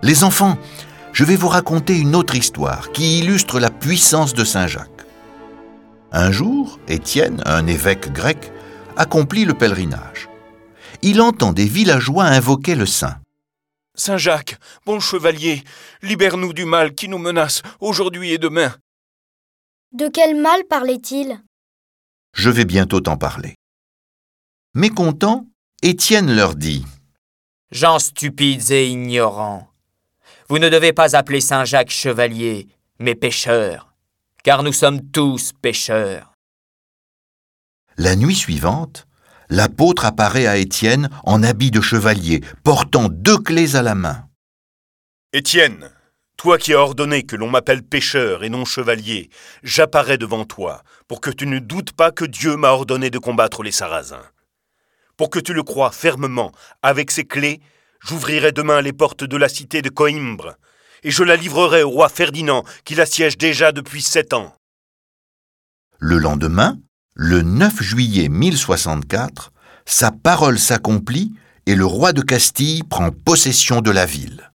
Les enfants, je vais vous raconter une autre histoire qui illustre la puissance de Saint Jacques. Un jour, Étienne, un évêque grec, accomplit le pèlerinage. Il entend des villageois invoquer le saint. « Saint Jacques, bon chevalier, libère-nous du mal qui nous menace aujourd'hui et demain. » De quel mal parlait-il ? Je vais bientôt t'en parler. Mécontent, Étienne leur dit : « Gens stupides et ignorants, vous ne devez pas appeler Saint Jacques chevalier, mais pécheur, car nous sommes tous pécheurs. » La nuit suivante, l'apôtre apparaît à Étienne en habit de chevalier, portant 2 clés à la main. « Étienne, toi qui as ordonné que l'on m'appelle pécheur et non chevalier, j'apparais devant toi pour que tu ne doutes pas que Dieu m'a ordonné de combattre les Sarrasins. Pour que tu le crois fermement, avec ces clés, j'ouvrirai demain les portes de la cité de Coïmbre et je la livrerai au roi Ferdinand qui l'assiège déjà depuis 7 ans. » Le lendemain, le 9 juillet 1064, sa parole s'accomplit et le roi de Castille prend possession de la ville.